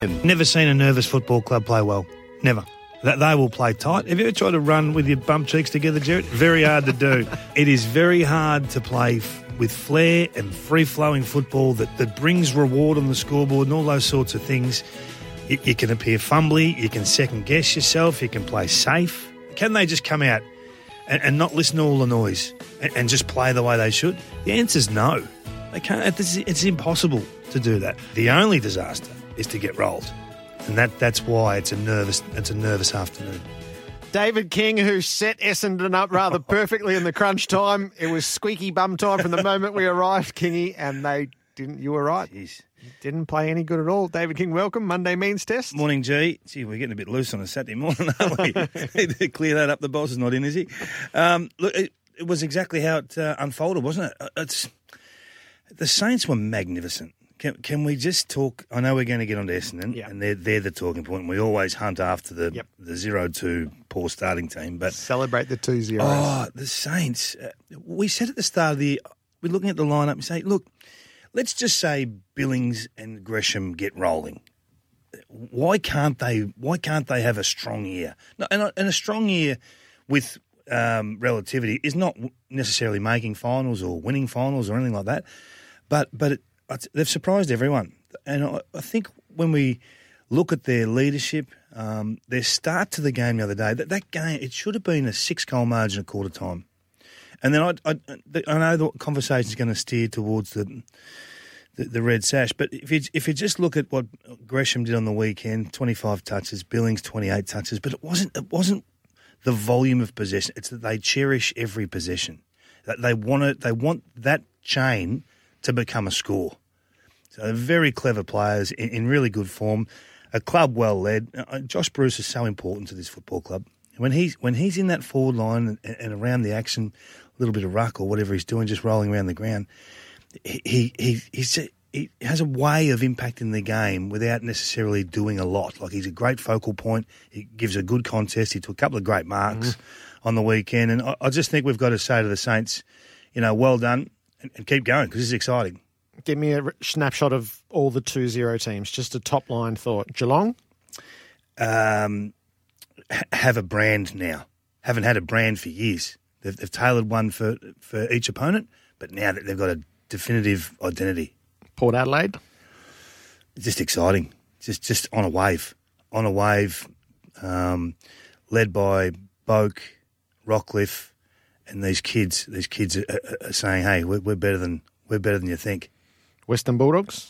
Never seen a nervous football club play well. Never. They will play tight. Have you ever tried to run with your bum cheeks together, Jared? Very hard to do. It is very hard to play with flair and free-flowing football that brings reward on the scoreboard and all those sorts of things. You can appear fumbly, you can second-guess yourself, you can play safe. Can they just come out and not listen to all the noise and just play the way they should? The answer's no. They can't. It's impossible to do that. The only disaster is to get rolled. And that's why it's a nervous afternoon. David King, who set Essendon up rather perfectly in the crunch time. It was squeaky bum time from the moment we arrived, Kingy, and they didn't. You were right. Jeez. Didn't play any good at all. David King, welcome. Monday means test. Morning, G. Gee, we're getting a bit loose on a Saturday morning, aren't we? Need to clear that up. The boss is not in, is he? Look, it was exactly how it unfolded, wasn't it? The Saints were magnificent. Can we just talk? I know we're going to get on to Essendon, and they're the talking point. We always hunt after the 0-2 poor starting team. But celebrate the 2-0. Oh, the Saints. We said at the start of the year, we're looking at the lineup and say, look, let's just say Billings and Gresham get rolling. Why can't they have a strong year? No, and a strong year with relativity is not necessarily making finals or winning finals or anything like that. But they've surprised everyone. And I think when we look at their leadership, their start to the game the other day, that game, it should have been a 6-goal margin at quarter time. And then I know the conversation is going to steer towards the red sash, but if you just look at what Gresham did on the weekend, 25 touches, Billings 28 touches, but it wasn't the volume of possession. It's that they cherish every possession. That they want that chain to become a score. So they're very clever players in really good form. A club well led. Josh Bruce is so important to this football club. When he's in that forward line and around the action, a little bit of ruck or whatever he's doing, just rolling around the ground, he has a way of impacting the game without necessarily doing a lot. Like, he's a great focal point. He gives a good contest. He took a couple of great marks on the weekend. And I just think we've got to say to the Saints, well done and keep going because this is exciting. Give me a snapshot of all the 2-0 teams. Just a top-line thought. Geelong? Have a brand now. Haven't had a brand for years. They've tailored one for each opponent, but now that they've got a definitive identity. Port Adelaide? Just exciting. Just on a wave. On a wave, led by Boak, Rockcliffe, and these kids. These kids are saying, "Hey, we're better than you think." Western Bulldogs?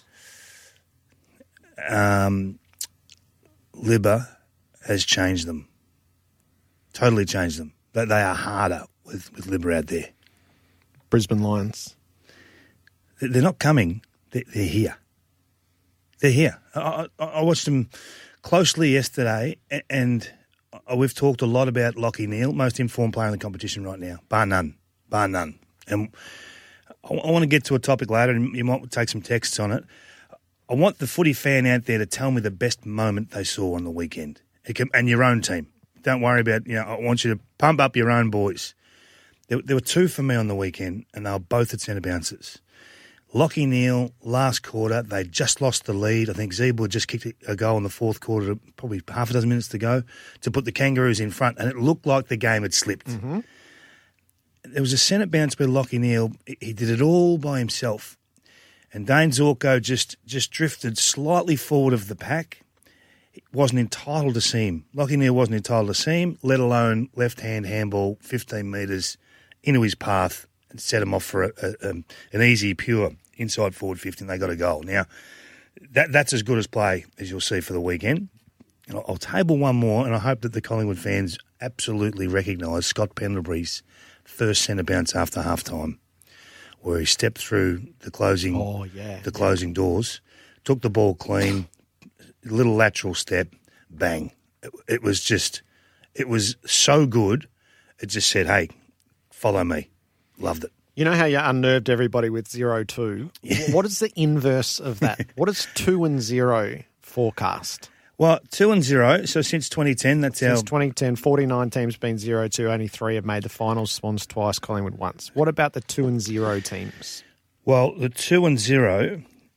Libba has changed them. Totally changed them. But they are harder with Libba out there. Brisbane Lions? They're not coming. They're here. They're here. I watched them closely yesterday, and we've talked a lot about Lachie Neale, most informed player in the competition right now, bar none. And I want to get to a topic later, and you might take some texts on it. I want the footy fan out there to tell me the best moment they saw on the weekend, and your own team. Don't worry about, I want you to pump up your own boys. There were two for me on the weekend, and they were both at centre bounces. Lachie Neale, last quarter, they just lost the lead. I think Zeeble had just kicked a goal in the fourth quarter, probably half a dozen minutes to go, to put the Kangaroos in front, and it looked like the game had slipped. Mm-hmm. There was a centre bounce by Lachie Neale. He did it all by himself. And Dane Zorko just drifted slightly forward of the pack. He wasn't entitled to see him. Lachie Neale wasn't entitled to see him, let alone left-hand handball, 15 metres into his path and set him off for an easy, pure inside forward 50, and they got a goal. Now, that's as good as play as you'll see for the weekend. And I'll table one more, and I hope that the Collingwood fans absolutely recognise Scott Pendlebury's first centre bounce after half-time, where he stepped through the closing doors, took the ball clean, little lateral step, bang. It was so good, it just said, hey, follow me. Loved it. You know how you unnerved everybody with 0-2? Yeah. What is the inverse of that? What is 2-0 forecast? Well, 2-0, so since 2010, Since 2010, 49 teams been 0-2, only 3 have made the finals, Swans twice, Collingwood once. What about the 2-0 teams? Well, the 2-0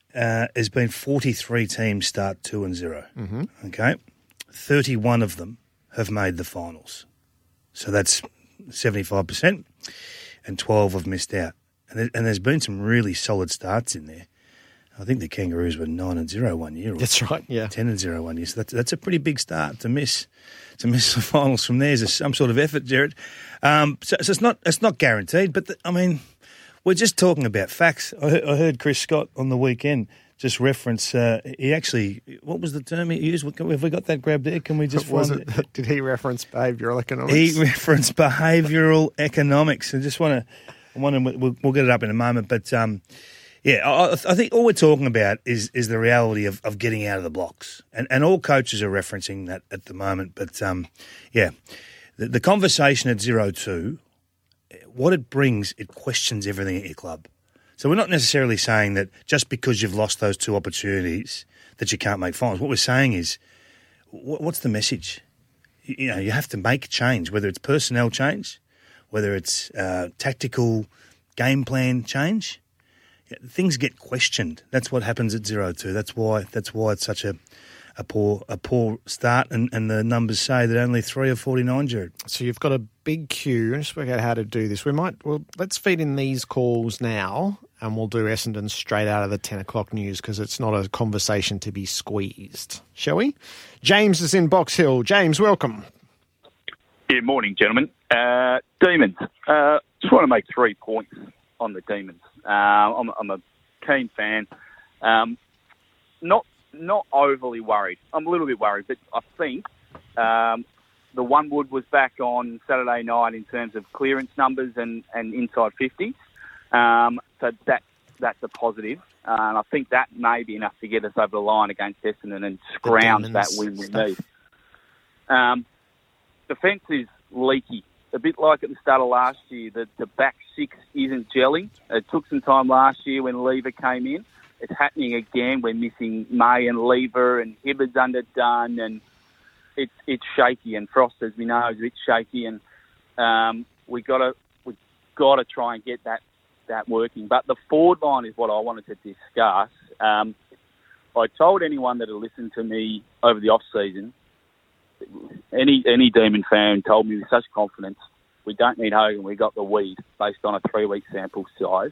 has been 43 teams start 2-0. Okay, 31 of them have made the finals, so that's 75%, and 12 have missed out. And there's been some really solid starts in there. I think the Kangaroos were 9-0 one year. That's right, yeah. 10-0 one year. So that's a pretty big start to miss the finals from there. Is some sort of effort, Jared. So it's not guaranteed. But we're just talking about facts. I heard Chris Scott on the weekend just reference. He actually, what was the term he used? Have we got that grabbed there? Can we just find it? Did he reference behavioural economics? He referenced behavioural economics. I just want to. We'll get it up in a moment, but. Yeah, I think all we're talking about is the reality of getting out of the blocks. And all coaches are referencing that at the moment. But, the conversation at 0-2, what it brings, it questions everything at your club. So we're not necessarily saying that just because you've lost those two opportunities that you can't make finals. What we're saying is, what's the message? You have to make change, whether it's personnel change, whether it's tactical game plan change. Things get questioned. That's what happens at 0-2. That's why it's such a poor start, and the numbers say that only 3 of 49, Jared. So you've got a big queue. Just work out how to do this. Let's feed in these calls now, and we'll do Essendon straight out of the 10 o'clock news because it's not a conversation to be squeezed. Shall we? James is in Box Hill. James, welcome. Yeah, morning, gentlemen. Demons. Just want to make 3 points on the Demons. I'm a keen fan. Not overly worried. I'm a little bit worried, but I think the Onewood was back on Saturday night in terms of clearance numbers and inside 50s. So that's a positive. And I think that may be enough to get us over the line against Essendon and scrounge that win we need. Defence is leaky. A bit like at the start of last year, the back six isn't gelling. It took some time last year when Lever came in. It's happening again. We're missing May and Lever, and Hibbard's underdone, and it's shaky. And Frost, as we know, is a bit shaky, and we've got to try and get that working. But the forward line is what I wanted to discuss. I told anyone that had listened to me over the off season. Any Demon fan told me with such confidence, we don't need Hogan, we got the weed, based on a 3-week sample size.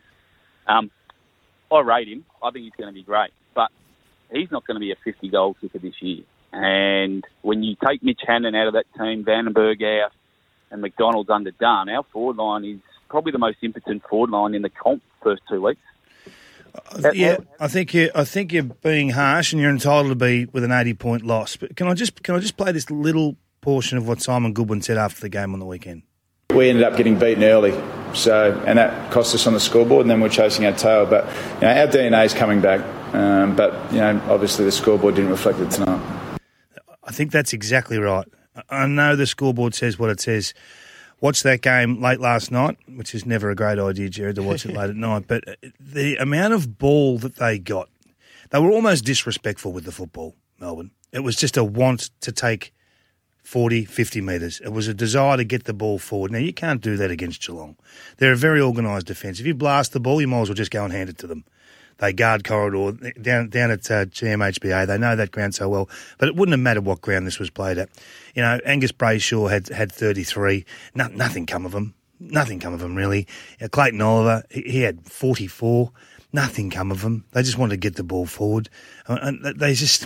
I rate him. I think he's going to be great. But he's not going to be a 50-goal kicker this year. And when you take Mitch Hannon out of that team, Vandenberg out, and McDonald's underdone, our forward line is probably the most impotent forward line in the comp first 2 weeks. Yeah, I think you're being harsh, and you're entitled to be with an 80-point loss. But can I just play this little portion of what Simon Goodwin said after the game on the weekend? We ended up getting beaten early, and that cost us on the scoreboard, and then we're chasing our tail. But our DNA is coming back, but obviously the scoreboard didn't reflect it tonight. I think that's exactly right. I know the scoreboard says what it says. Watched that game late last night, which is never a great idea, Jared, to watch it late at night. But the amount of ball that they got, they were almost disrespectful with the football, Melbourne. It was just a want to take 40, 50 metres. It was a desire to get the ball forward. Now, you can't do that against Geelong. They're a very organised defence. If you blast the ball, you might as well just go and hand it to them. They guard corridor down at GMHBA. They know that ground so well. But it wouldn't have mattered what ground this was played at. Angus Brayshaw had 33. Nothing come of him. Nothing come of him, really. Clayton Oliver, he had 44. Nothing come of him. They just wanted to get the ball forward. And I just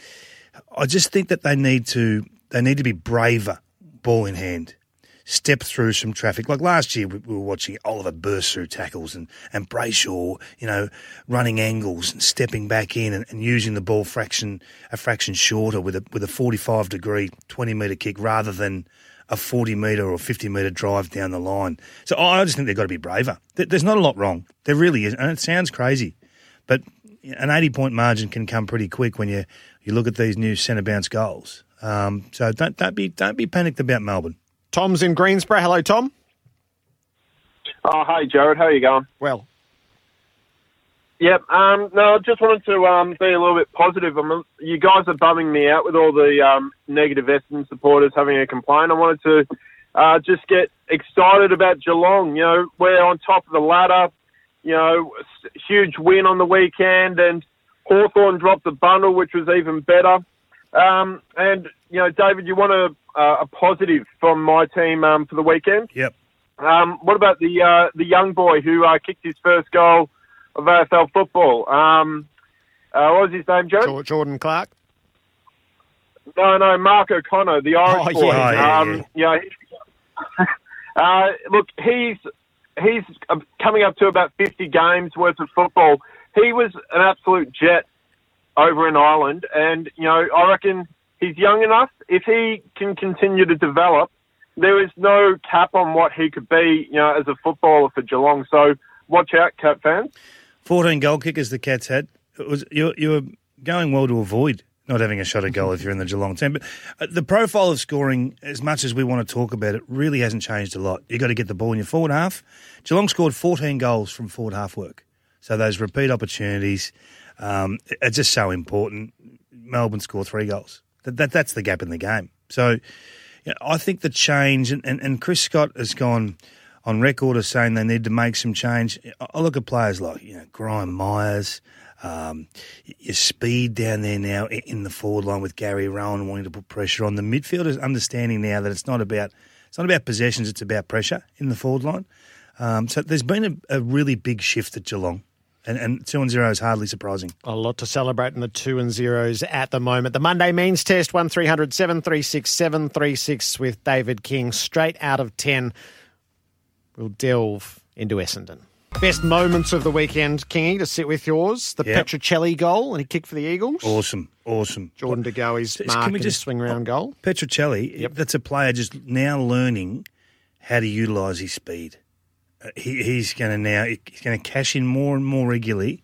think that they need to be braver, ball in hand. Step through some traffic. Like last year, we were watching Oliver burst through tackles and Brayshaw, running angles and stepping back in and using the ball a fraction shorter with a 45-degree, 20-metre kick rather than a 40-metre or 50-metre drive down the line. So I just think they've got to be braver. There's not a lot wrong. There really is. And it sounds crazy, but an 80-point margin can come pretty quick when you look at these new centre bounce goals. So don't be panicked about Melbourne. Tom's in Greensboro. Hello, Tom. Oh, hey, Jared. How are you going? Well. Yep. No, I just wanted to be a little bit positive. You guys are bumming me out with all the negative Essendon supporters having a complaint. I wanted to just get excited about Geelong. We're on top of the ladder. Huge win on the weekend, and Hawthorn dropped the bundle, which was even better. And, David, you want a positive from my team for the weekend? Yep. What about the young boy who kicked his first goal of AFL football? What was his name, Joe? Jordan Clark? No, Mark O'Connor, the Irish boy. Yeah. Look, he's coming up to about 50 games worth of football. He was an absolute jet over in Ireland, and I reckon he's young enough. If he can continue to develop, there is no cap on what he could be, as a footballer for Geelong. So watch out, Cat fans. 14 goal kickers the Cats had. You were going well to avoid not having a shot at goal if you're in the Geelong team. But the profile of scoring, as much as we want to talk about it, really hasn't changed a lot. You've got to get the ball in your forward half. Geelong scored 14 goals from forward half work. So those repeat opportunities are just so important. Melbourne scored 3 goals. That's the gap in the game. So I think the change, and Chris Scott has gone on record as saying they need to make some change. I look at players like Graham Myers, your speed down there now in the forward line with Gary Rowan wanting to put pressure on. The midfielders understanding now that it's not about possessions, it's about pressure in the forward line. So there's been a really big shift at Geelong. And 2-0 is hardly surprising. A lot to celebrate in the 2-0s at the moment. The Monday means test, 1300 736 736 with David King. Straight out of 10, we'll delve into Essendon. Best moments of the weekend, Kingy, to sit with yours. The Petruccelli goal, and he kicked for the Eagles. Awesome. Jordan De Goey's mark and swing round goal. Petruccelli, that's a player just now learning how to utilise his speed. He's going to cash in more and more regularly,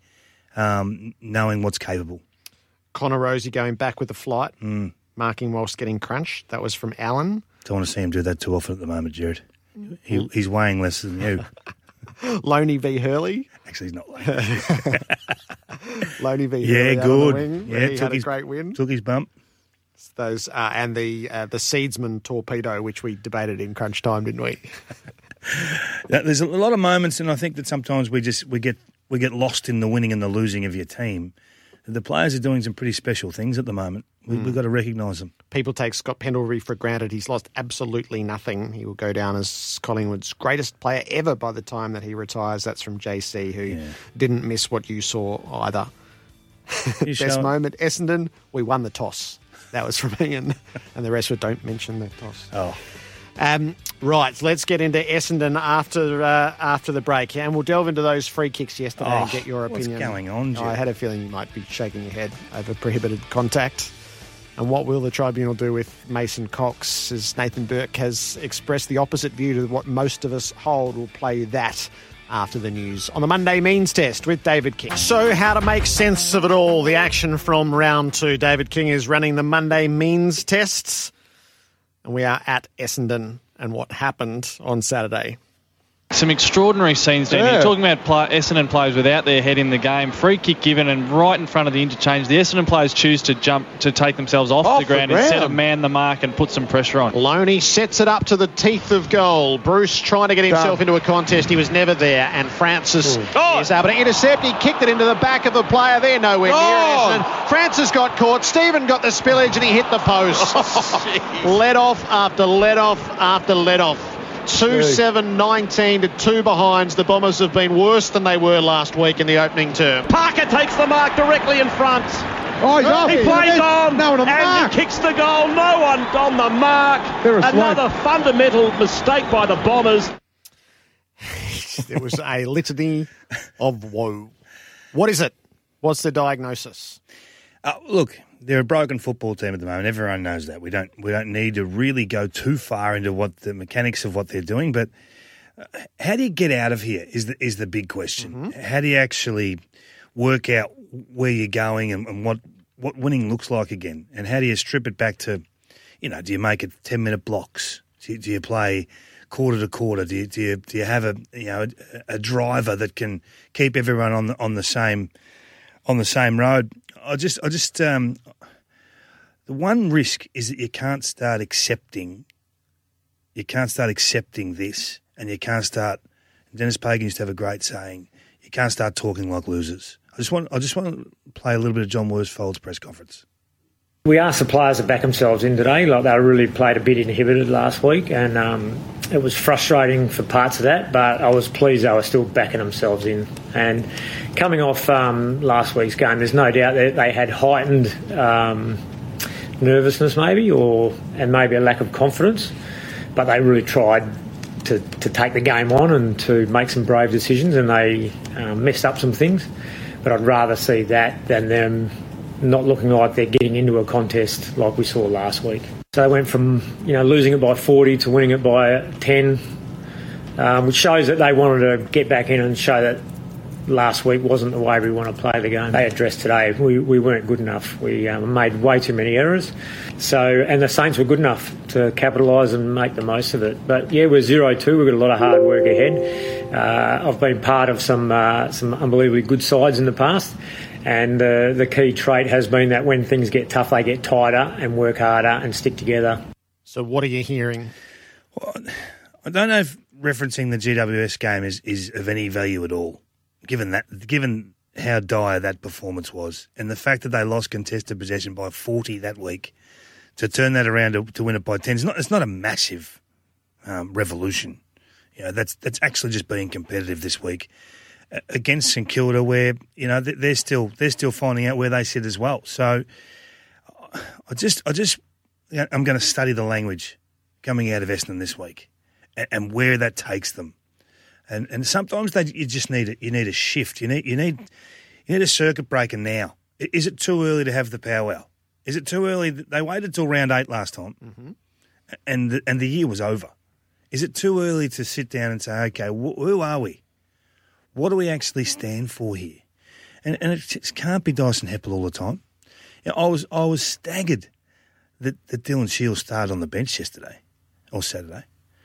knowing what's capable. Connor Rosie going back with the flight, marking whilst getting crunched. That was from Allen. Don't want to see him do that too often at the moment, Jared. He's weighing less than you. Loney v. Hurley. Actually, he's not Loney. Loney v. Hurley. Yeah, good. Wing, he had a great win. Took his bump. Those and the Seedsman torpedo, which we debated in crunch time, didn't we? There's a lot of moments, and I think that sometimes we get lost in the winning and the losing of your team. The players are doing some pretty special things at the moment. We've got to recognise them. People take Scott Pendlebury for granted. He's lost absolutely nothing. He will go down as Collingwood's greatest player ever by the time that he retires. That's from JC, who didn't miss what you saw either. Best moment, Essendon, we won the toss. That was from Ian. And the rest were don't mention the toss. Oh. Right, so let's get into Essendon after the break, and we'll delve into those free kicks yesterday and get your opinion. What's going on, Jeff? I had a feeling you might be shaking your head over prohibited contact. And what will the tribunal do with Mason Cox, as Nathan Burke has expressed the opposite view to what most of us hold? We'll play that after the news on the Monday Means Test with David King. So how to make sense of it all, the action from round 2. David King is running the Monday Means Tests. And we are at Essendon and what happened on Saturday. Some extraordinary scenes down here. Talking about Essendon players without their head in the game. Free kick given and right in front of the interchange. The Essendon players choose to jump to take themselves off the ground instead of man the mark and put some pressure on. Loney sets it up to the teeth of goal. Bruce trying to get himself into a contest. He was never there. And Francis is able to intercept. He kicked it into the back of the player there. Nowhere near Essendon. Francis got caught. Stephen got the spillage and he hit the post. Let off after let off after let off. 2-7-19 to 2 behinds. The Bombers have been worse than they were last week in the opening term. Parker takes the mark directly in front. He plays on and he kicks the goal. No one on the mark. Another fundamental mistake by the Bombers. There was a litany of woe. What is it? What's the diagnosis? Look, they're a broken football team at the moment. Everyone knows that. We don't need to really go too far into what the mechanics of what they're doing. But how do you get out of here is the big question. Mm-hmm. How do you actually work out where you're going and what winning looks like again? And how do you strip it back to, do you make it 10-minute blocks? Do you play quarter to quarter? Do you have a driver that can keep everyone on the same road? The one risk is that you can't start accepting this, and you can't start. Dennis Pagan used to have a great saying: you can't start talking like losers. I just want to play a little bit of John Worsfold's press conference. We asked the players to back themselves in today. Like, they really played a bit inhibited last week, and it was frustrating for parts of that, but I was pleased they were still backing themselves in. And coming off last week's game, there's no doubt that they had heightened nervousness and maybe a lack of confidence, but they really tried to take the game on and to make some brave decisions, and they messed up some things. But I'd rather see that than them not looking like they're getting into a contest like we saw last week. So they went from losing it by 40 to winning it by 10, which shows that they wanted to get back in and show that last week wasn't the way we want to play the game. They addressed today we weren't good enough. We made way too many errors. And the Saints were good enough to capitalise and make the most of it. But yeah, we're 0-2. We've got a lot of hard work ahead. I've been part of some unbelievably good sides in the past. And the key trait has been that when things get tough, they get tighter and work harder and stick together. So what are you hearing? Well, I don't know if referencing the GWS game is of any value at all, given how dire that performance was, and the fact that they lost contested possession by 40 that week, to turn that around to win it by 10. It's not a massive revolution. That's actually just being competitive this week against St Kilda, where they're still finding out where they sit as well. So I'm going to study the language coming out of Essendon this week and where that takes them. And sometimes you just need a shift. You need a circuit breaker now. Is it too early to have the powwow? Is it too early? They waited till round 8 last time, and the year was over. Is it too early to sit down and say, okay, who are we? What do we actually stand for here? And it just can't be Dyson Heppell all the time. I was staggered that Dylan Shields started on the bench yesterday or Saturday.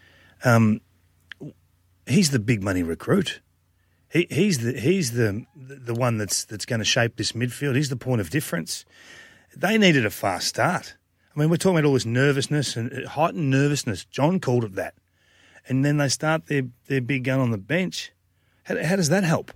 He's the big money recruit. He's the one that's going to shape this midfield. He's the point of difference. They needed a fast start. I mean, we're talking about all this nervousness and heightened nervousness. John called it that. And then they start their big gun on the bench. How does that help?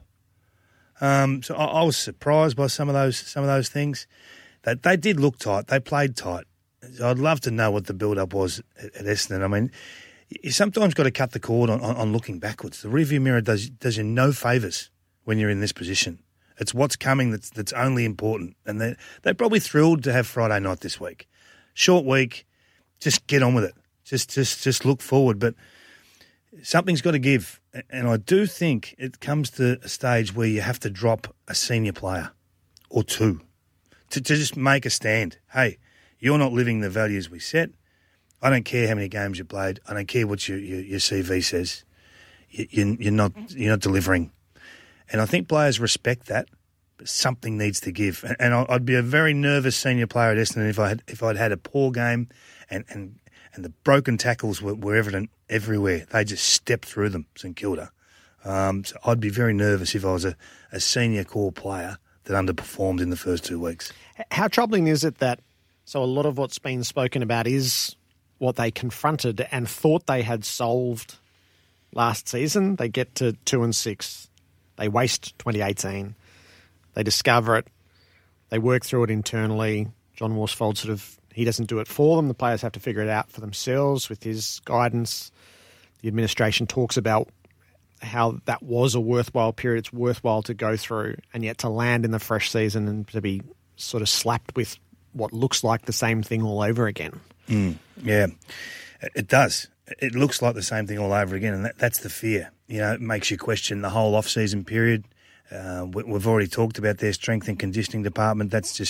So I was surprised by some of those things. They did look tight. They played tight. So I'd love to know what the build-up was at Essendon. I mean, you sometimes got to cut the cord on looking backwards. The rearview mirror does you no favours when you're in this position. It's what's coming that's only important. And they're probably thrilled to have Friday night this week. Short week, just get on with it. Just look forward. But something's got to give. And I do think it comes to a stage where you have to drop a senior player or two to just make a stand. Hey, you're not living the values we set. I don't care how many games you played. I don't care what your CV says. You're not delivering. And I think players respect that, but something needs to give. And I'd be a very nervous senior player at Essendon if I'd had a poor game and the broken tackles were evident everywhere. They just stepped through them, St Kilda. So I'd be very nervous if I was a senior core player that underperformed in the first 2 weeks. How troubling is it that so a lot of what's been spoken about is what they confronted and thought they had solved last season? They get to 2-6. They waste 2018. They discover it. They work through it internally. John Worsfold he doesn't do it for them. The players have to figure it out for themselves with his guidance. The administration talks about how that was a worthwhile period. It's worthwhile to go through, and yet to land in the fresh season and to be sort of slapped with what looks like the same thing all over again. Yeah, it does. It looks like the same thing all over again, and that's the fear. It makes you question the whole off-season period. We've already talked about their strength and conditioning department. That's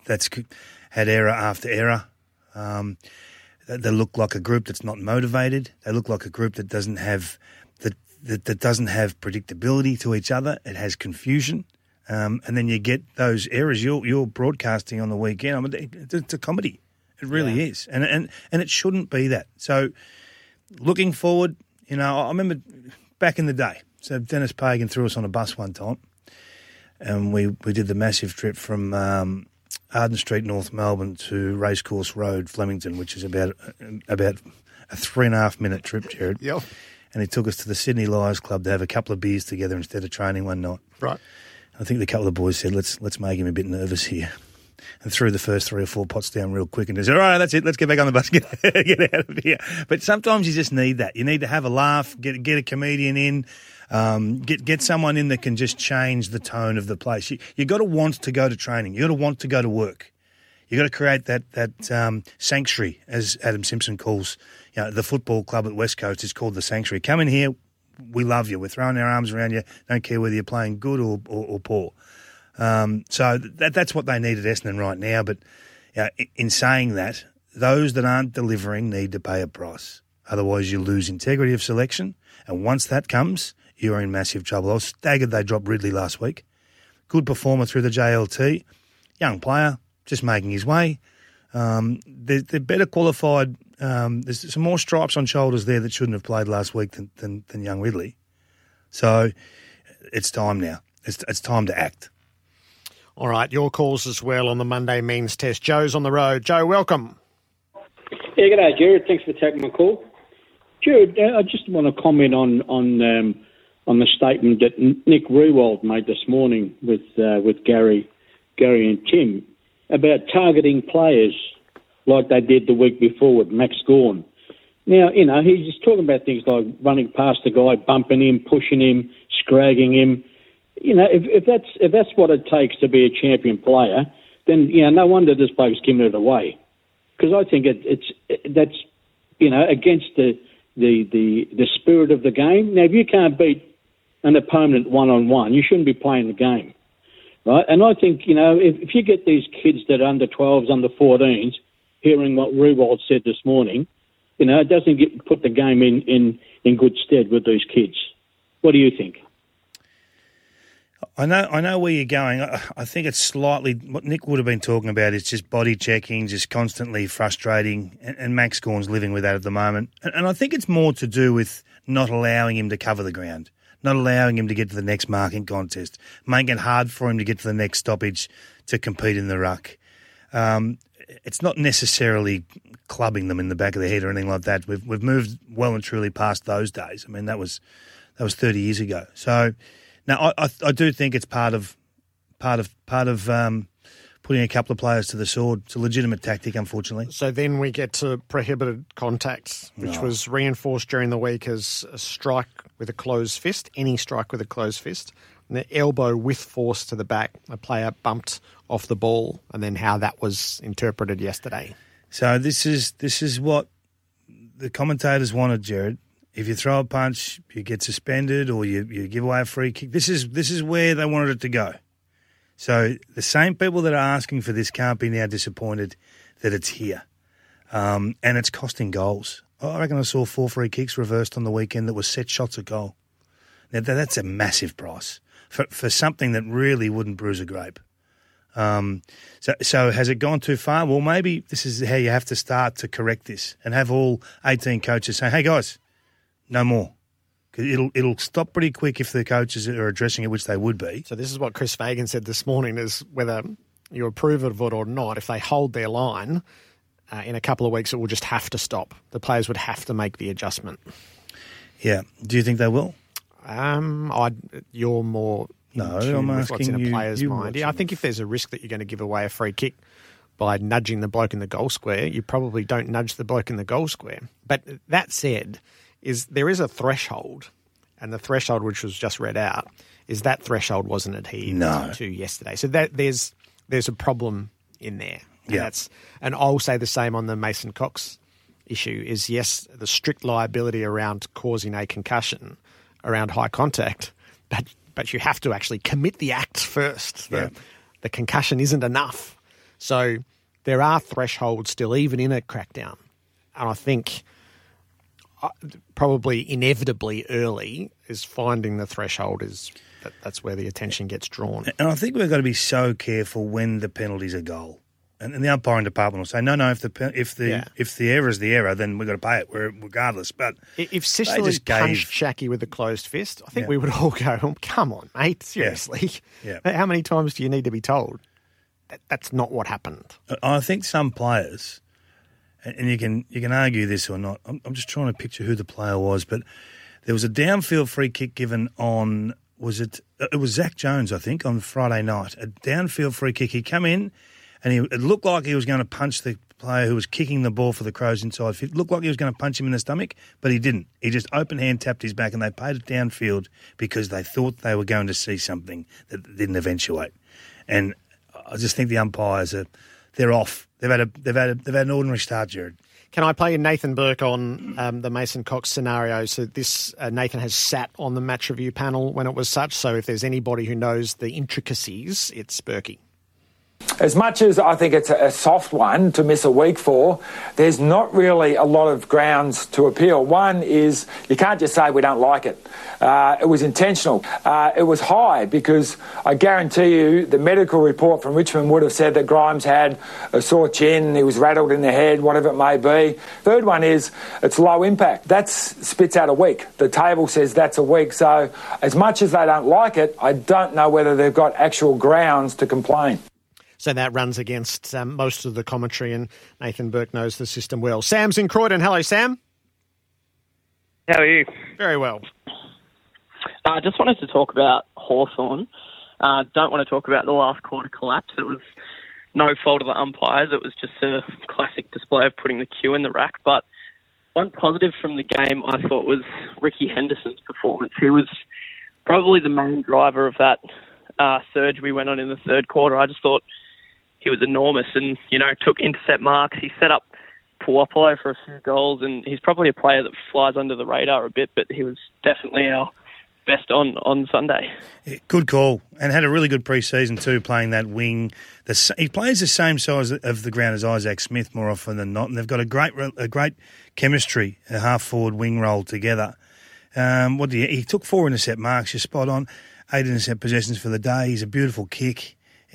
had error after error. They look like a group that's not motivated. They look like a group that doesn't have that doesn't have predictability to each other. It has confusion, and then you get those errors. You're broadcasting on the weekend. I mean, it's a comedy. It really is, and it shouldn't be that. So, looking forward, I remember back in the day. So Dennis Pagan threw us on a bus one time, and we did the massive trip from Arden Street, North Melbourne, to Racecourse Road, Flemington, which is about a 3.5 minute trip, Jared. Yep. And he took us to the Sydney Lions Club to have a couple of beers together instead of training one night. Right. I think the couple of the boys said, let's make him a bit nervous here. And threw the first 3 or 4 pots down real quick and said, all right, that's it, let's get back on the bus, get out of here. But sometimes you just need that. You need to have a laugh, get a comedian in, get someone in that can just change the tone of the place. You got to want to go to training. You got to want to go to work. You got to create that sanctuary, as Adam Simpson calls the football club at West Coast is called the Sanctuary. Come in here, we love you. We're throwing our arms around you. Don't care whether you're playing good or poor. So that's what they need at Essendon right now. But in saying that, those that aren't delivering need to pay a price. Otherwise, you lose integrity of selection. And once that comes, you're in massive trouble. I was staggered they dropped Ridley last week. Good performer through the JLT. Young player, just making his way. They're better qualified. There's some more stripes on shoulders there that shouldn't have played last week than young Ridley. So it's time now. It's time to act. All right, your calls as well on the Monday Means Test. Joe's on the road. Joe, welcome. Yeah, g'day, Jared. Thanks for taking my call. Jared, I just want to comment on the statement that Nick Riewoldt made this morning with Gary and Tim about targeting players like they did the week before with Max Gawn. Now, he's just talking about things like running past the guy, bumping him, pushing him, scragging him. If that's what it takes to be a champion player, then no wonder this bloke's giving it away. Because I think that's against the spirit of the game. Now, if you can't beat an opponent one-on-one, you shouldn't be playing the game, right? And I think if you get these kids that are under 12s, under 14s, hearing what Riewoldt said this morning, it doesn't put the game in good stead with these kids. What do you think? I know where you're going. I think it's slightly what Nick would have been talking about is just body checking, just constantly frustrating, and Max Gawn's living with that at the moment. And I think it's more to do with not allowing him to cover the ground, not allowing him to get to the next marking contest, making it hard for him to get to the next stoppage to compete in the ruck. It's not necessarily clubbing them in the back of the head or anything like that. We've moved well and truly past those days. I mean, that was 30 years ago. So. Now, I do think it's part of putting a couple of players to the sword. It's a legitimate tactic, unfortunately. So then we get to prohibited contacts, which was reinforced during the week as a strike with a closed fist, any strike with a closed fist, and the elbow with force to the back, a player bumped off the ball, and then how that was interpreted yesterday. So this is what the commentators wanted, Jared. If you throw a punch, you get suspended or you give away a free kick. This is where they wanted it to go. So the same people that are asking for this can't be now disappointed that it's here. And it's costing goals. I reckon I saw 4 free kicks reversed on the weekend that were set shots at goal. Now that's a massive price for something that really wouldn't bruise a grape. So has it gone too far? Well, maybe this is how you have to start to correct this and have all 18 coaches say, hey, guys, no more. It'll stop pretty quick if the coaches are addressing it, which they would be. So this is what Chris Fagan said this morning, is whether you approve of it or not, if they hold their line, in a couple of weeks it will just have to stop. The players would have to make the adjustment. Yeah. Do you think they will? You're more I'm with what's in a asking player's mind. Yeah, I think if there's a risk that you're going to give away a free kick by nudging the bloke in the goal square, you probably don't nudge the bloke in the goal square. But that said, there is a threshold, and the threshold which was just read out is that threshold wasn't adhered to yesterday. So that there's a problem in there. And I'll say the same on the Mason Cox issue is, yes, the strict liability around causing a concussion around high contact, but you have to actually commit the act first. The concussion isn't enough. So there are thresholds still, even in a crackdown. And I think probably inevitably early is finding the threshold that's where the attention gets drawn. And I think we've got to be so careful when the penalty's a goal. And the umpiring department will say, no, if the error is the error, then we've got to pay it regardless. But if Sicily punched Shaki with a closed fist, I think we would all go, oh, come on, mate, seriously. Yeah. How many times do you need to be told? That's not what happened. I think some players, and you can argue this or not, I'm just trying to picture who the player was, but there was a downfield free kick given on was it was Zach Jones, I think, on Friday night. A downfield free kick. He come in and it looked like he was going to punch the player who was kicking the ball for the Crows inside. It looked like he was going to punch him in the stomach, but he didn't. He just open hand tapped his back and they paid it downfield because they thought they were going to see something that didn't eventuate. And I just think the umpires they're off. They've had an ordinary start, Jared. Can I play Nathan Burke on the Mason Cox scenario? So this Nathan has sat on the match review panel when it was such. So if there's anybody who knows the intricacies, it's Burkey. As much as I think it's a soft one to miss a week for, there's not really a lot of grounds to appeal. One is you can't just say we don't like it. It was intentional. It was high because I guarantee you the medical report from Richmond would have said that Grimes had a sore chin, he was rattled in the head, whatever it may be. Third one is it's low impact. That spits out a week. The table says that's a week. So as much as they don't like it, I don't know whether they've got actual grounds to complain. So that runs against most of the commentary, and Nathan Burke knows the system well. Sam's in Croydon. Hello, Sam. How are you? Very well. I just wanted to talk about Hawthorn. Don't want to talk about the last quarter collapse. It was no fault of the umpires. It was just a classic display of putting the cue in the rack. But one positive from the game I thought was Ricky Henderson's performance. He was probably the main driver of that surge we went on in the third quarter. I just thought he was enormous and, took intercept marks. He set up Puopolo for a few goals, and he's probably a player that flies under the radar a bit, but he was definitely our best on Sunday. Yeah, good call, and had a really good pre-season too, playing that wing. He plays the same size of the ground as Isaac Smith more often than not, and they've got a great chemistry, a half-forward wing role together. He took 4 intercept marks, you're spot on, 8 intercept possessions for the day. He's a beautiful kick.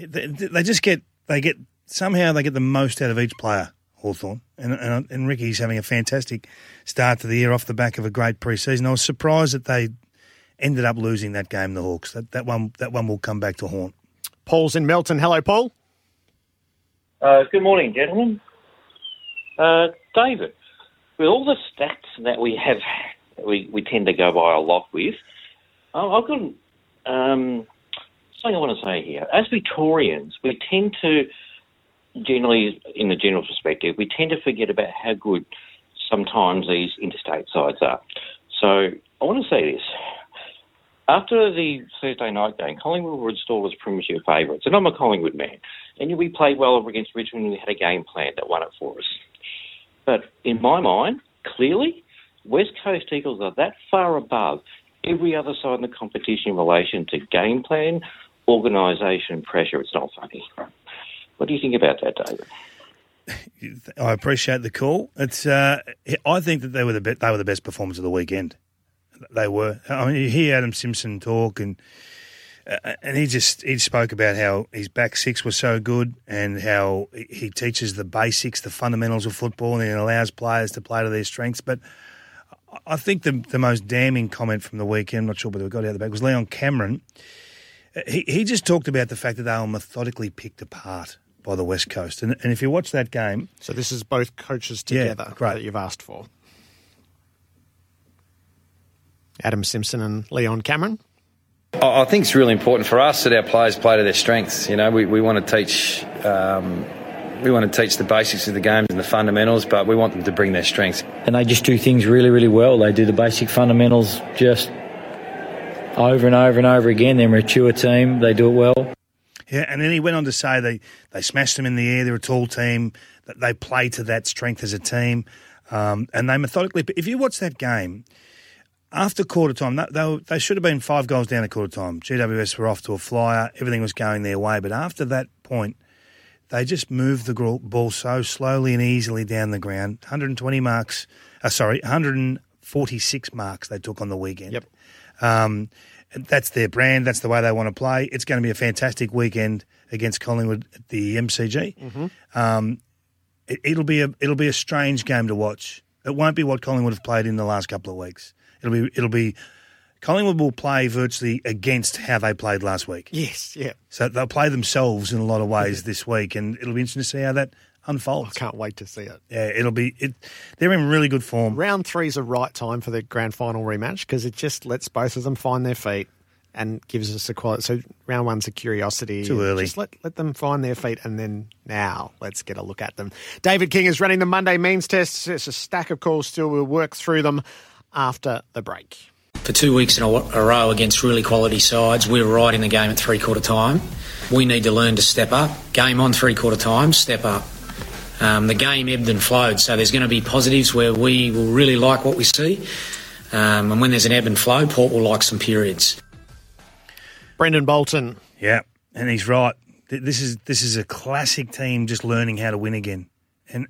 Somehow they get the most out of each player, Hawthorn. And Ricky's having a fantastic start to the year off the back of a great pre-season. I was surprised that they ended up losing that game, the Hawks. That one will come back to haunt. Paul's in Melton. Hello, Paul. Good morning, gentlemen. David, with all the stats that we have, we tend to go by a lot with, I've got something I want to say here. As Victorians, we tend to, generally, in the general perspective, we tend to forget about how good sometimes these interstate sides are. So I want to say this. After the Thursday night game, Collingwood were installed as premiership favourites, and I'm a Collingwood man. And we played well over against Richmond, and we had a game plan that won it for us. But in my mind, clearly, West Coast Eagles are that far above every other side in the competition in relation to game plan, organisation, pressure. It's not funny. What do you think about that, David? I appreciate the call. I think that they were the best performers of the weekend. They were. I mean, you hear Adam Simpson talk, and he spoke about how his back six was so good, and how he teaches the basics, the fundamentals of football, and he allows players to play to their strengths. But I think the most damning comment from the weekend, I'm not sure whether we got it out of the back, was Leon Cameron. He just talked about the fact that they were methodically picked apart by the West Coast. And if you watch that game... So this is both coaches together that you've asked for. Adam Simpson and Leon Cameron. I think it's really important for us that our players play to their strengths. We want to teach... We want to teach the basics of the game and the fundamentals, but we want them to bring their strengths. And they just do things really, really well. They do the basic fundamentals just over and over and over again. They're a mature team. They do it well. Yeah, and then he went on to say they smashed them in the air. They're a tall team. That they play to that strength as a team. And they methodically... If you watch that game, after quarter time, they should have been 5 goals down at quarter time. GWS were off to a flyer. Everything was going their way. But after that point... They just moved the ball so slowly and easily down the ground. 146 marks they took on the weekend. Yep. That's their brand. That's the way they want to play. It's going to be a fantastic weekend against Collingwood at the MCG. Mm-hmm. It'll be a strange game to watch. It won't be what Collingwood have played in the last couple of weeks. It'll be Collingwood will play virtually against how they played last week. Yes, yeah. So they'll play themselves in a lot of ways this week, and it'll be interesting to see how that unfolds. I can't wait to see it. Yeah, they're in really good form. Round 3 is a right time for the grand final rematch because it just lets both of them find their feet. and gives us a quality. So round one's a curiosity. Too early. Just let them find their feet, and then now let's get a look at them. David King is running the Monday means tests. It's a stack of calls still. We'll work through them after the break. For 2 weeks in a row against really quality sides, we were right in the game at three-quarter time. We need to learn to step up. Game on three-quarter time, step up. The game ebbed and flowed, so there's going to be positives where we will really like what we see. And when there's an ebb and flow, Port will like some periods. Brendan Bolton. Yeah, and he's right. This is a classic team just learning how to win again. And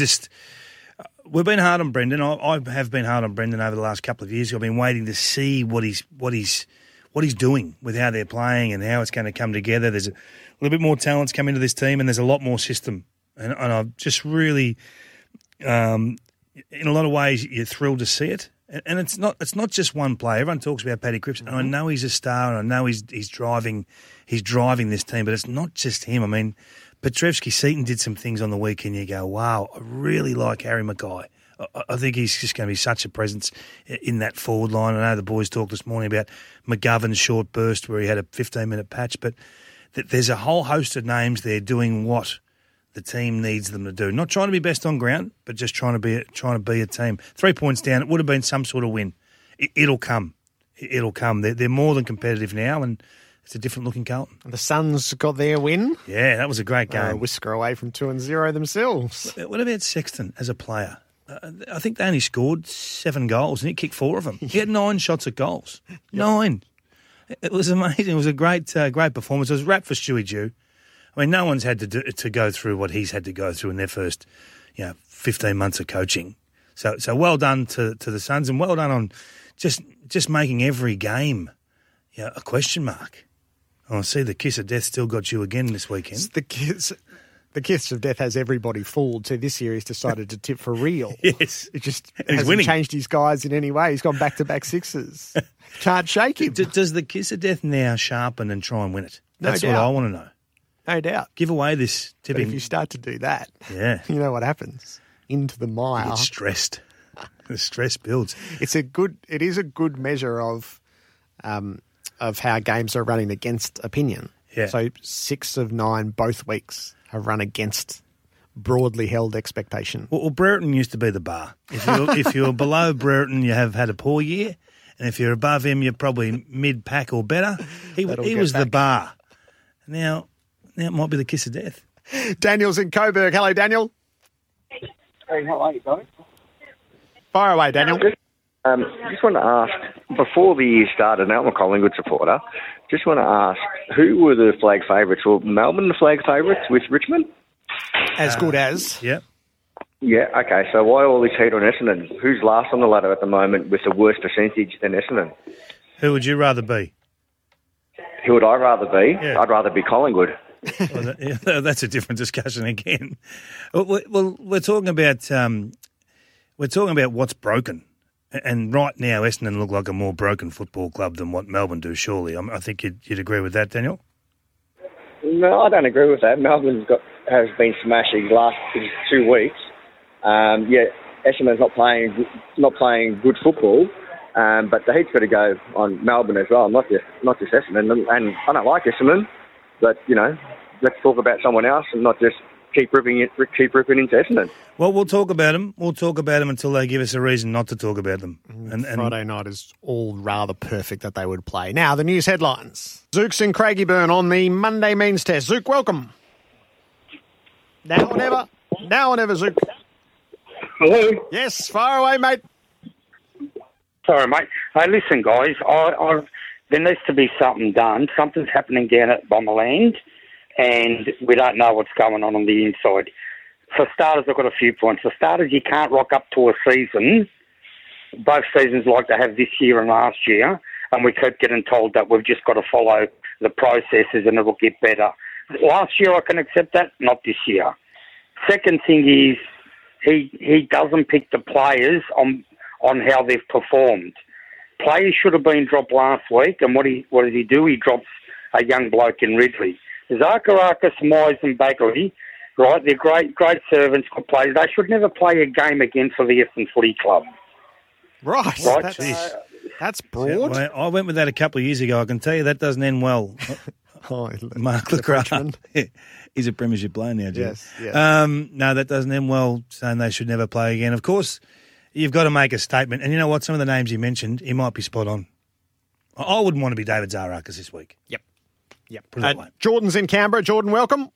we've been hard on Brendan. I have been hard on Brendan over the last couple of years. I've been waiting to see what he's doing with how they're playing and how it's going to come together. There's a little bit more talent's come into this team, and there's a lot more system. And I've just really, in a lot of ways, you're thrilled to see it. And it's not just one player. Everyone talks about Paddy Cripps, and I know he's a star, and I know he's driving this team, but it's not just him. I mean, Petrevski-Seton did some things on the weekend. You go, wow, I really like Harry Mackay. I think he's just going to be such a presence in that forward line. I know the boys talked this morning about McGovern's short burst where he had a 15-minute patch, but there's a whole host of names there doing what the team needs them to do. Not trying to be best on ground, but just trying to be a team. 3 points down, it would have been some sort of win. It'll come. It'll come. They're more than competitive now, and it's a different looking Carlton. The Suns got their win. Yeah, that was a great game. Whisker away from 2-0 themselves. What about Sexton as a player? I think they only scored 7 goals, and he kicked 4 of them. He had 9 shots at goals. Yep. 9. It was amazing. It was a great performance. It was wrapped for Stewie Dew. I mean, no one's had to go through what he's had to go through in their first, 15 months of coaching. So well done to the Suns, and well done on just making every game, a question mark. Oh, I see the kiss of death still got you again this weekend. The kiss of death has everybody fooled. So this year he's decided to tip for real. Yes, it just hasn't changed his guys in any way. He's gone back-to-back sixes. Can't shake him. Does the kiss of death now sharpen and try and win it? That's no doubt. what I want to know. No doubt. Give away this tipping. But if you start to do that, you know what happens. Into the mire. You get stressed. The stress builds. It is a good measure of how games are running against opinion. Yeah. So 6 of 9 both weeks have run against broadly held expectation. Well, Brereton used to be the bar. If you're below Brereton, you have had a poor year, and if you're above him, you're probably mid-pack or better. He was the bar. Now it might be the kiss of death. Daniel's in Coburg. Hello, Daniel. Hey, how are you, guys? Fire away, Daniel. Just want to ask, before the year started, now I'm a Collingwood supporter, just want to ask, who were the flag favourites? Were Melbourne the flag favourites with Richmond? As good as. Yep. Yeah, okay, so why all this heat on Essendon? Who's last on the ladder at the moment with the worst percentage than Essendon? Who would you rather be? Who would I rather be? Yeah. I'd rather be Collingwood. Well, that's a different discussion again. Well, we're talking about what's broken, and right now Essendon look like a more broken football club than what Melbourne do. Surely, I think you'd agree with that, Daniel. No, I don't agree with that. Melbourne has been smashing the last 2 weeks. Essendon's not playing good football. But the heat's got to go on Melbourne as well, not just Essendon. And I don't like Essendon, but let's talk about someone else and not just keep ripping into Essendon. Well, we'll talk about them. We'll talk about them until they give us a reason not to talk about them. And Friday night is all rather perfect that they would play. Now, the news headlines. Zook's in Craigieburn on the Monday means test. Zook, welcome. Now or never. Now or never, Zook. Hello. Yes, fire away, mate. Sorry, mate. Hey, listen, guys. There needs to be something done. Something's happening down at Bomberland, and we don't know what's going on the inside. For starters, I've got a few points. For starters, you can't rock up to a season, both seasons like they have this year and last year, and we keep getting told that we've just got to follow the processes and it'll get better. Last year, I can accept that, not this year. Second thing is he doesn't pick the players on how they've performed. Players should have been dropped last week, and what does he do? He drops a young bloke in Ridley. Zakarakis, Mize and Bagley, right, they're great servants, good players. They should never play a game again for the Essendon Footy Club. Right. That's broad. Yeah, I went with that a couple of years ago. I can tell you that doesn't end well. Mark LeGras. He's a premiership player now, Jim. Yes. No, that doesn't end well, saying they should never play again. Of course, you've got to make a statement. And you know what? Some of the names you mentioned, he might be spot on. I wouldn't want to be David Zaharakis this week. Yep. Jordan's in Canberra. Jordan, welcome.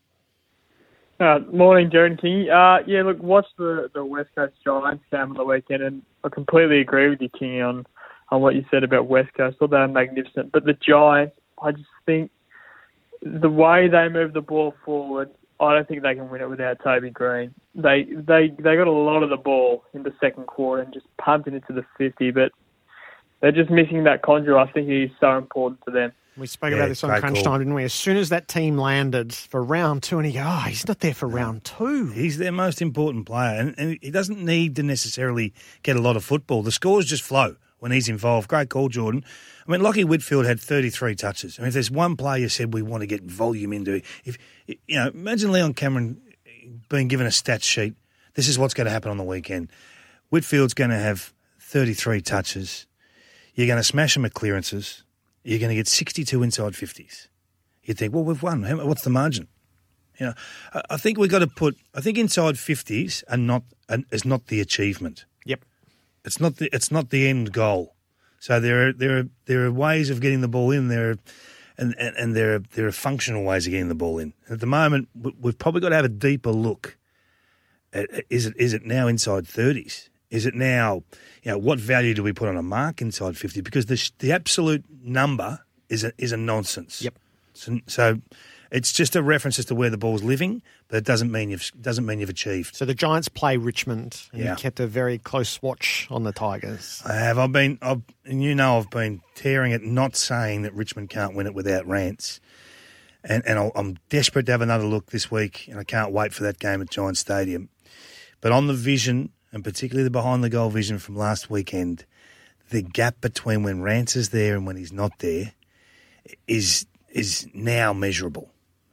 Morning, Jared and Kingy. Look, watched the West Coast Giants game on the weekend, and I completely agree with you, Kingy, on what you said about West Coast. I thought they were magnificent. But the Giants, I just think the way they move the ball forward, I don't think they can win it without Toby Green. They got a lot of the ball in the second quarter and just punting it to the 50, but they're just missing that conjurer. I think he's so important to them. We spoke about this on Crunch Time, didn't we? As soon as that team landed for round 2, and you go, he's not there for round 2. He's their most important player, and he doesn't need to necessarily get a lot of football. The scores just flow when he's involved. Great call, Jordan. I mean, Lachie Whitfield had 33 touches. I mean, if there's one player you said we want to get volume into, imagine Leon Cameron being given a stats sheet. This is what's going to happen on the weekend. Whitfield's going to have 33 touches. You're going to smash him at clearances. You're going to get 62 inside 50s. You'd think, well, we've won. What's the margin? I think we've got to put. I think inside 50s is not the achievement. Yep. It's not the end goal. So there are ways of getting the ball in there, and there are functional ways of getting the ball in. At the moment, we've probably got to have a deeper look at is it now inside 30s? Is it now, what value do we put on a mark inside 50? Because the absolute number is a nonsense. Yep. So it's just a reference as to where the ball's living, but it doesn't mean you've achieved. So the Giants play Richmond, and you kept a very close watch on the Tigers. I have. I've been tearing it, not saying that Richmond can't win it without Rance. And I'm desperate to have another look this week, and I can't wait for that game at Giants Stadium. But on the vision, and particularly the behind-the-goal vision from last weekend, the gap between when Rance is there and when he's not there is now measurable.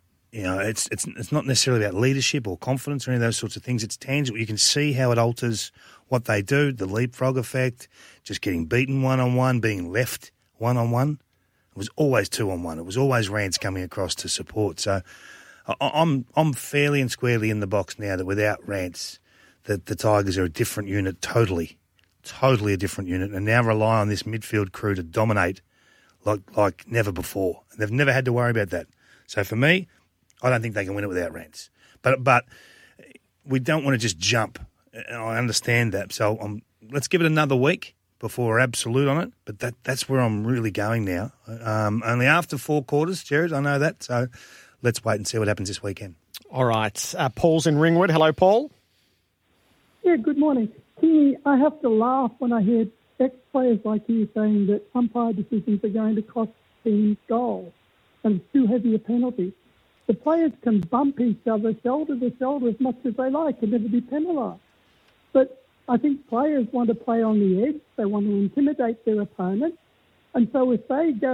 It's not necessarily about leadership or confidence or any of those sorts of things. It's tangible. You can see how it alters what they do, the leapfrog effect, just getting beaten one-on-one, being left one-on-one. It was always 2-on-1. It was always Rance coming across to support. So I'm fairly and squarely in the box now that without Rance, that the Tigers are a different unit, totally a different unit, and now rely on this midfield crew to dominate like never before. And they've never had to worry about that. So for me, I don't think they can win it without Rance. But we don't want to just jump. And I understand that. So let's give it another week before we're absolute on it. But that's where I'm really going now. Only after 4 quarters, Jared, I know that. So let's wait and see what happens this weekend. All right. Paul's in Ringwood. Hello, Paul. Yeah, good morning. Kingy, I have to laugh when I hear ex-players like you saying that umpire decisions are going to cost teams goals and it's too heavy a penalty. The players can bump each other shoulder to shoulder as much as they like and never be penalised. But I think players want to play on the edge. They want to intimidate their opponent. And so if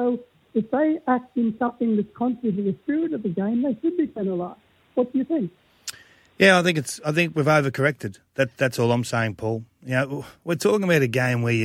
they act in something that's contrary to the spirit of the game, they should be penalised. What do you think? Yeah, I think we've overcorrected. That's all I'm saying, Paul. We're talking about a game where you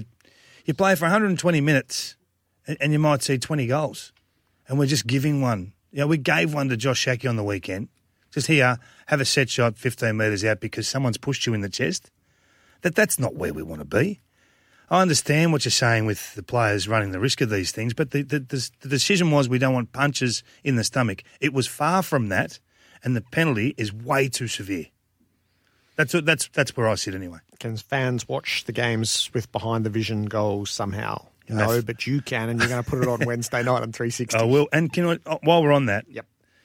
play for 120 minutes and you might see 20 goals. And we're just giving one. We gave one to Josh Shackey on the weekend. Just here, have a set shot 15 metres out because someone's pushed you in the chest. That's not where we want to be. I understand what you're saying with the players running the risk of these things, but the decision was we don't want punches in the stomach. It was far from that. And the penalty is way too severe. That's where I sit anyway. Can fans watch the games with behind the vision goals somehow? No, but you can, and you're going to put it on Wednesday night on 360. I will. And while we're on that, yep,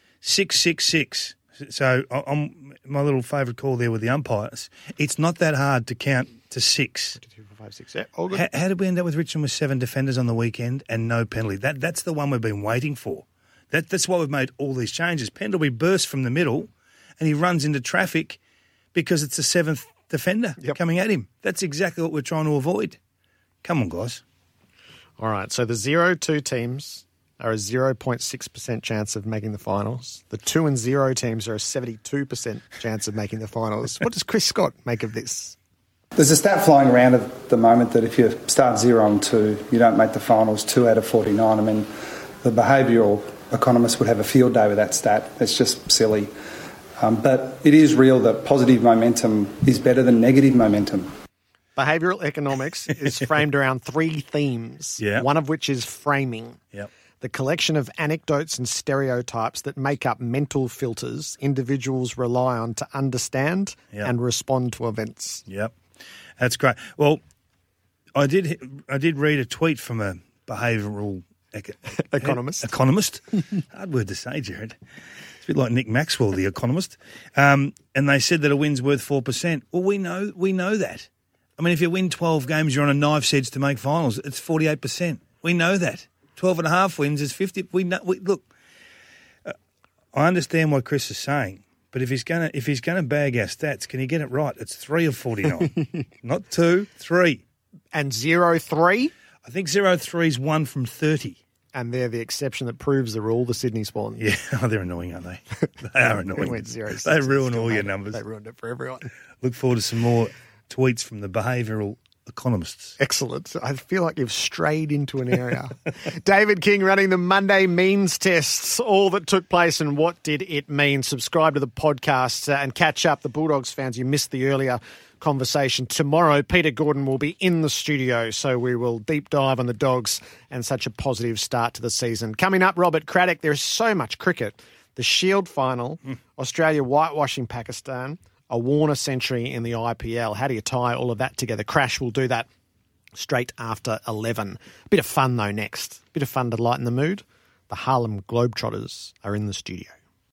666. So my little favourite call there with the umpires. It's not that hard to count to 6. 2, 4, 5, 6. Yeah, all good. How did we end up with Richmond with 7 defenders on the weekend and no penalty? That's the one we've been waiting for. That's why we've made all these changes. Pendlebury bursts from the middle and he runs into traffic because it's the 7th defender coming at him. That's exactly what we're trying to avoid. Come on, guys. All right, so the 0-2 teams are a 0.6% chance of making the finals. The 2 and 0 teams are a 72% chance of making the finals. What does Chris Scott make of this? There's a stat flying around at the moment that if you start 0-2, you don't make the finals 2 out of 49. I mean, the behavioural economists would have a field day with that stat. It's just silly. But it is real that positive momentum is better than negative momentum. Behavioural economics is framed around 3 themes, one of which is framing. Yep. The collection of anecdotes and stereotypes that make up mental filters individuals rely on to understand and respond to events. Yep. That's great. Well, I did read a tweet from a behavioural economist. Hard word to say, Jared. It's a bit like Nick Maxwell, the economist. And they said that a win's worth 4%. Well, we know that. I mean, if you win 12 games, you're on a knife's edge to make finals. It's 48%. We know that. 12.5 wins is 50. Look. I understand what Chris is saying, but if he's gonna bag our stats, can he get it right? It's 3 of 49, not 2, 3. And 0-3. I think 0-3 is 1 from 30. And they're the exception that proves the rule, the Sydney Swans. Yeah, they're annoying, aren't they? They are annoying. They ruin all your numbers. They ruined it for everyone. Look forward to some more tweets from the behavioural economists. Excellent. I feel like you've strayed into an area. David King running the Monday means tests, all that took place and what did it mean. Subscribe to the podcast and catch up. The Bulldogs fans, you missed the earlier conversation. Tomorrow, Peter Gordon will be in the studio, so we will deep dive on the Dogs and such a positive start to the season. Coming up, Robert Craddock. There is so much cricket. The Shield final, Australia whitewashing Pakistan, a Warner century in the IPL. How do you tie all of that together? Crash will do that straight after 11. A bit of fun, though, next. A bit of fun to lighten the mood. The Harlem Globetrotters are in the studio.